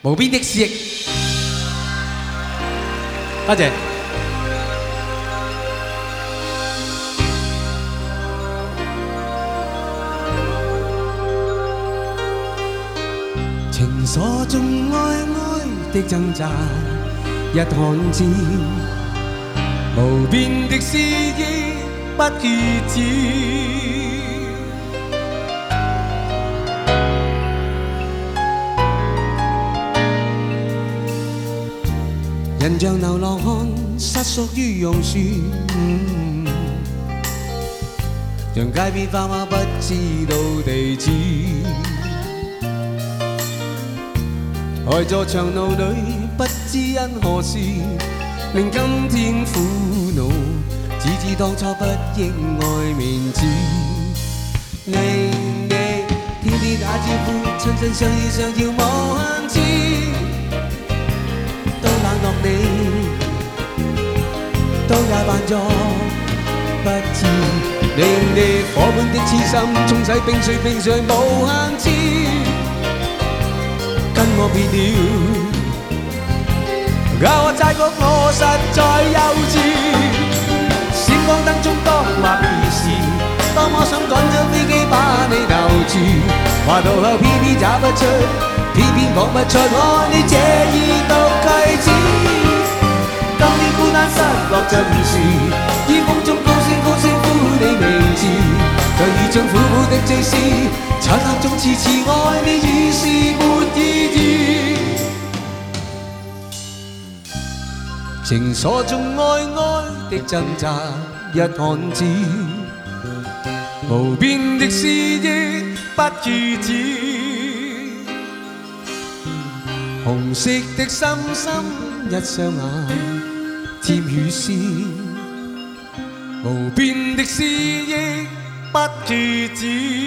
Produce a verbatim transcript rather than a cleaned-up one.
無邊的詩意，多謝。情鎖中愛愛的掙扎，一看知無邊的詩意不決止。人像流浪漢，失屬於榕樹，嗯、像街邊花貓不知道地址。呆坐長路裏，不知因何事令今天苦惱，只知當初不應愛面子。你你天天打招呼，親親相依相遙無限次。落你都也扮作不知，你你火般的痴心沖洗冰水冰水無限次，跟我別了，教我齋覺我實在幼稚，閃光燈中多或是多麼想趕走飛機把你留住，話到後偏偏找不出。偏偏講不出愛你這二毒句子，當你孤單失落盡時，於風中高聲高聲呼你名字，卻已將苦苦的追思，漆黑中痴痴愛你已是沒意義。情鎖中愛愛的掙扎，一看知無邊的詩意不決止。紅色的深深一雙眼，甜如詩，無邊的詩意不決止。